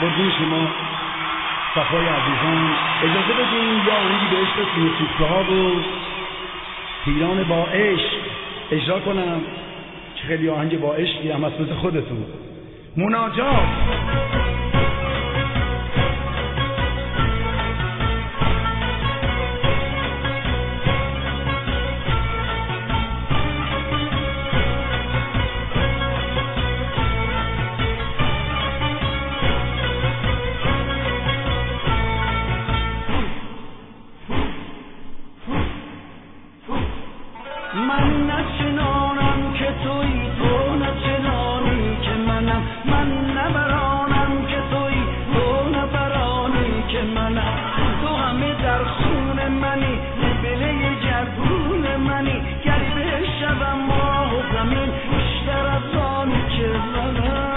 قربون شما صفای عزیزان، اجازه بدین یا آهنگی به عشق موسیقی ها و پیران با عشق اجرا کنم که خیلی آهنگ با عشقی هم از خودتون. مناجات. من نچنانم که تویی، تو نچنانی که منم. من نبرانم که تویی، تو نبرانی که منم. تو همه در خون منی، دبله جرگون منی. گری به شبم ماه و زمین بیشتر از آنی که منم.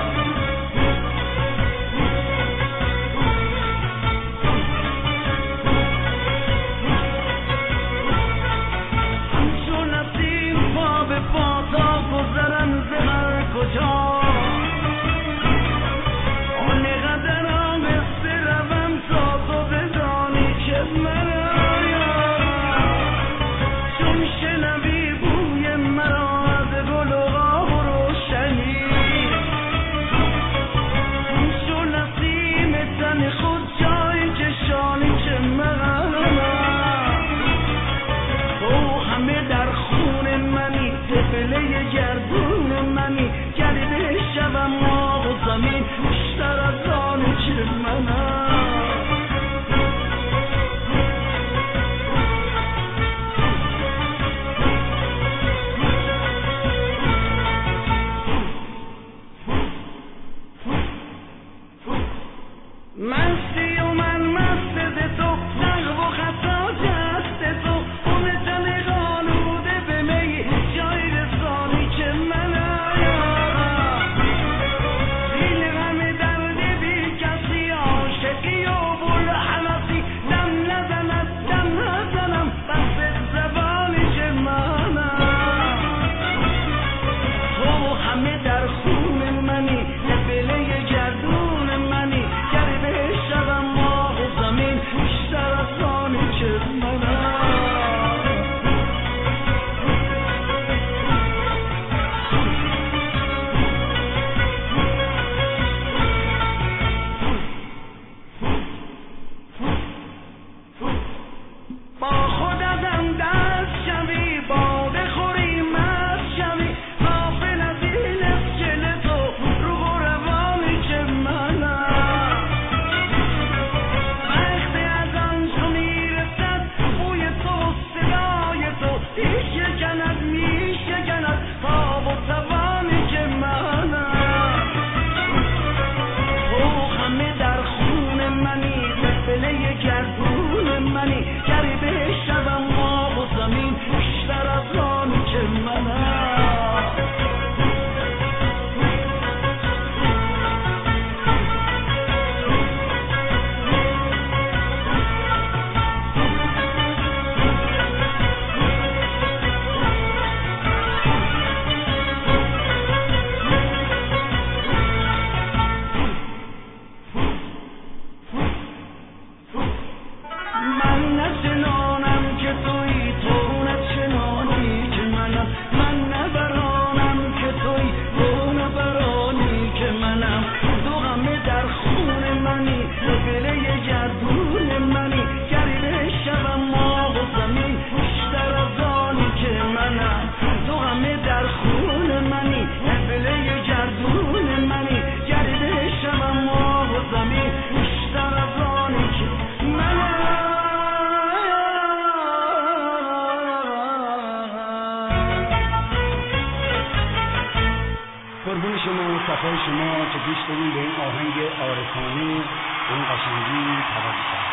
قربون شما صفای شما که گوش دادین به این آهنگ عارفانه، به این قشنگی توجه.